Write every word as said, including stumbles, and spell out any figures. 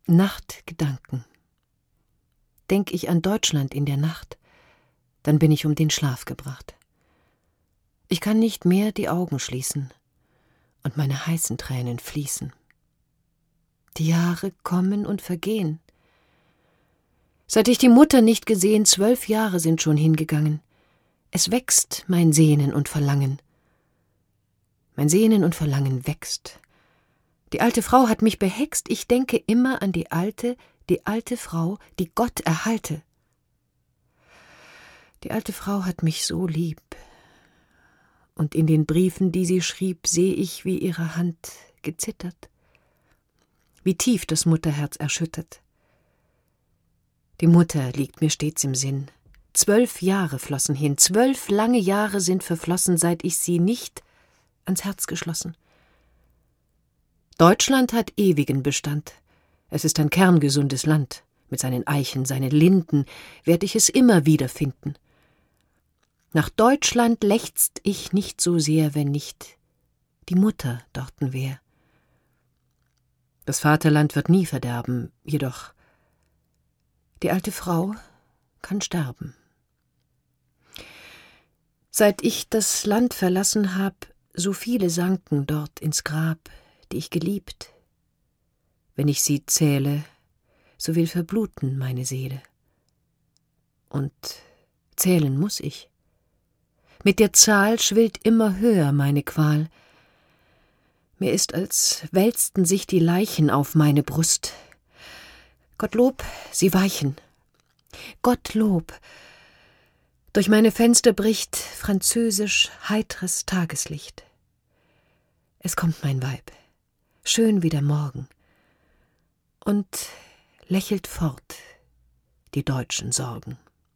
Nachtgedanken. Denk ich an Deutschland in der Nacht, dann bin ich um den Schlaf gebracht. Ich kann nicht mehr die Augen schließen und meine heißen Tränen fließen. Die Jahre kommen und vergehen. Seit ich die Mutter nicht gesehen, zwölf Jahre sind schon hingegangen. Es wächst mein Sehnen und Verlangen. Mein Sehnen und Verlangen wächst. Die alte Frau hat mich behext, ich denke immer an die alte, die alte Frau, die Gott erhalte. Die alte Frau hat mich so lieb, und in den Briefen, die sie schrieb, seh ich, wie ihre Hand gezittert, wie tief das Mutterherz erschüttert. Die Mutter liegt mir stets im Sinn. Zwölf Jahre flossen hin, zwölf lange Jahre sind verflossen, seit ich sie nicht ans Herz geschlossen. Deutschland hat ewigen Bestand. Es ist ein kerngesundes Land. Mit seinen Eichen, seinen Linden werd ich es immer wiederfinden. Nach Deutschland lechzt ich nicht so sehr, wenn nicht die Mutter dorten wär. Das Vaterland wird nie verderben, jedoch die alte Frau kann sterben. Seit ich das Land verlassen hab, so viele sanken dort ins Grab, die ich geliebt. Wenn ich sie zähle, so will verbluten meine Seele. Und zählen muß ich. Mit der Zahl schwillt immer höher meine Qual. Mir ist, als wälzten sich die Leichen auf meine Brust. Gottlob, sie weichen. Gottlob, durch meine Fenster bricht französisch heitres Tageslicht. Es kommt mein Weib, schön wie der Morgen, und lächelt fort die deutschen Sorgen.